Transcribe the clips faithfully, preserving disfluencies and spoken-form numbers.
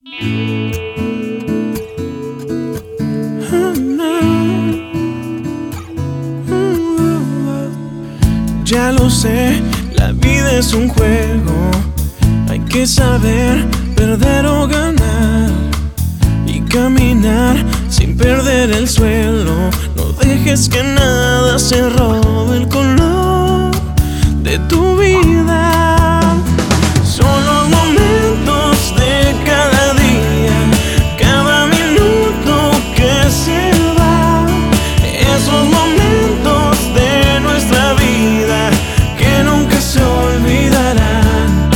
Ya lo sé, la vida es un juego. Hay que saber perder o ganar y caminar sin perder el suelo. No dejes que nada se robe el color de tu vida. Son los momentos de cada día, cada minuto que se va. Esos momentos de nuestra vida que nunca se olvidarán.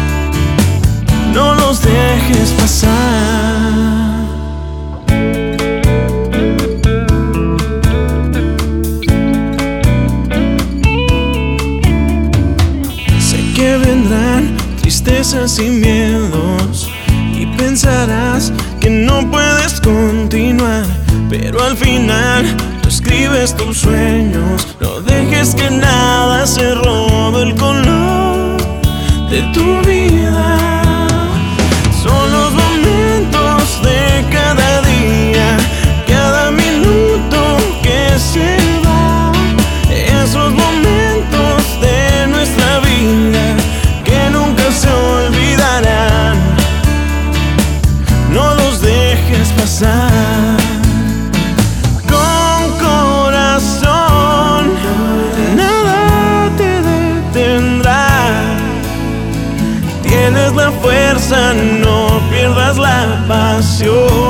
No los dejes pasar. Sé que vendrán tristezas y miedos y pensarás que no puedes continuar, pero al final tú escribes tus sueños. No dejes que nada se robe el color de tu vida. Son los momentos de cada día, cada minuto que se va. Esos momentos de nuestra vida que nunca se olvidarán. No los dejes pasar. Con corazón nada te detendrá. Tienes la fuerza, no pierdas la pasión.